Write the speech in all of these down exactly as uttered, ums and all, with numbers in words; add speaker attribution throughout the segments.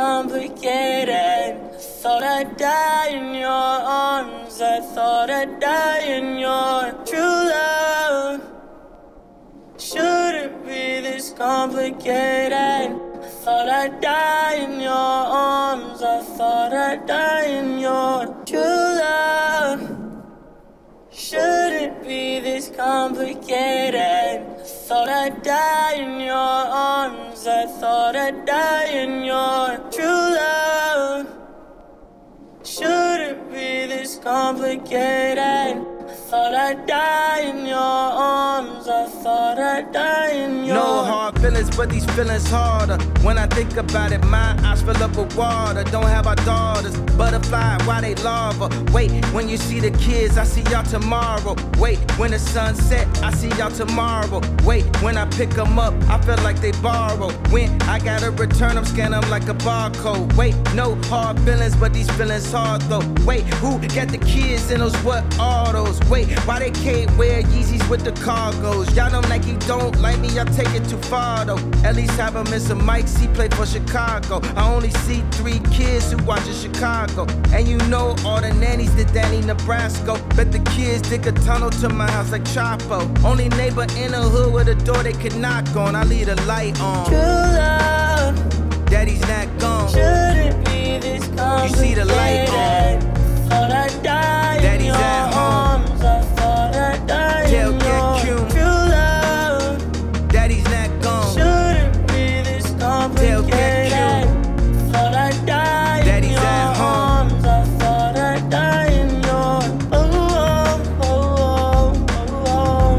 Speaker 1: complicated. I thought I'd die in your arms. I thought I'd die in your true love. Shouldn't be this complicated. I thought I'd die in your arms. I thought I'd die in your true love. Shouldn't be this complicated. I thought I'd die in your arms. I thought I'd die in your true love. Shouldn't be this complicated. I thought I'd die in your arms. I thought I'd die in your...
Speaker 2: No hard feelings, but these feelings harder. When I think about it, my eyes fill up with water. Don't have our daughters, butterfly, why they lava? Wait, when you see the kids, I see y'all tomorrow. Wait, when the sun set, I see y'all tomorrow. Wait, when I pick them up, I feel like they borrow. When I gotta return them, scan them like a barcode. Wait, no hard feelings, but these feelings hard though. Wait, who got the kids in those what autos? Wait, why they can't wear Yeezys with the cargos? Y'all know Nike don't like me, I take it too far though. At least have a Mister Mike, he played for Chicago. I only see three kids who watch in Chicago. And you know all the nannies did Danny Nebraska. Bet the kids dig a tunnel to my house like Chapo. Only neighbor in the hood with a door they could knock on. I leave the light on.
Speaker 1: True love.
Speaker 2: Daddy's not gone.
Speaker 1: Shouldn't be this complicated.
Speaker 2: You see the light on.
Speaker 1: Thought I'd die
Speaker 2: Daddy's
Speaker 1: in your
Speaker 2: at home.
Speaker 1: arms. I thought I'd die
Speaker 2: Tell
Speaker 1: in
Speaker 2: get
Speaker 1: your
Speaker 2: cute.
Speaker 1: true love.
Speaker 2: Daddy's not gone.
Speaker 1: Shouldn't be this complicated.
Speaker 2: get
Speaker 1: Thought I'd die in
Speaker 2: Daddy's
Speaker 1: your
Speaker 2: at home.
Speaker 1: arms. I thought I'd die in your oh oh oh oh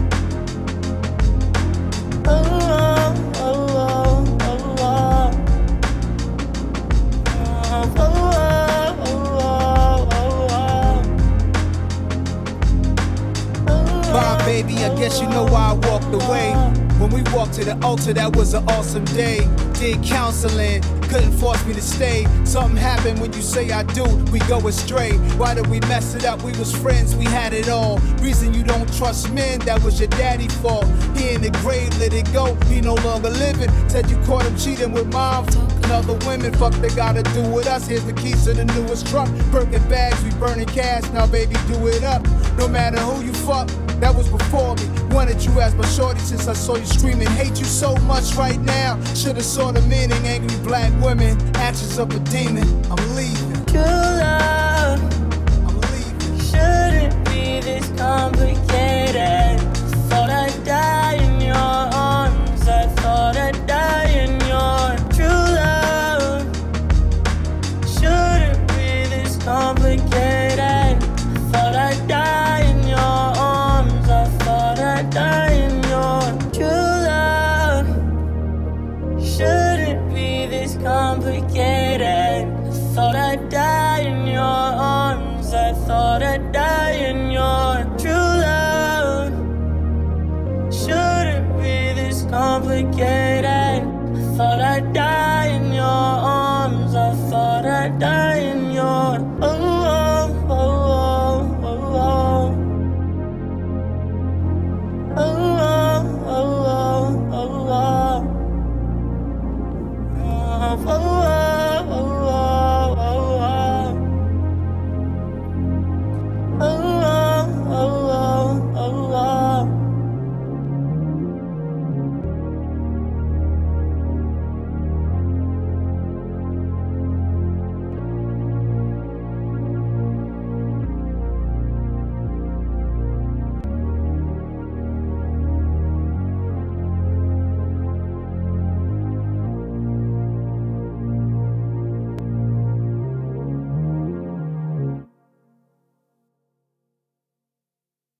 Speaker 1: oh oh oh oh oh.
Speaker 3: Bye, baby, I guess you know why I walked away. When we walked to the altar, that was an awesome day. Did counseling, couldn't force me to stay. Something happened when you say I do, we go astray. Why did we mess it up? We was friends, we had it all. Reason you don't trust men, that was your daddy's fault. He in the grave, let it go, he no longer living. Said you caught him cheating with mom, fucking other women. Fuck they gotta do with us, here's the keys to the newest truck. Birkin bags, we burning cash, now baby do it up. No matter who you fuck, that was before me. Wanted you as my shorty since I saw you screaming. Hate you so much right now. Should've saw the meaning. Angry black women, actions of a demon. I'm leaving.
Speaker 1: True love.
Speaker 3: I'm leaving.
Speaker 1: Shouldn't be this complicated. Thought I'd die in your arms. I thought I'd die in your true love. Shouldn't be this complicated. Thought I'd die in your arms. I thought I'd die in your true love. Shouldn't be this complicated. I thought I'd die in your arms. I thought I'd die in your true love. Shouldn't be this complicated.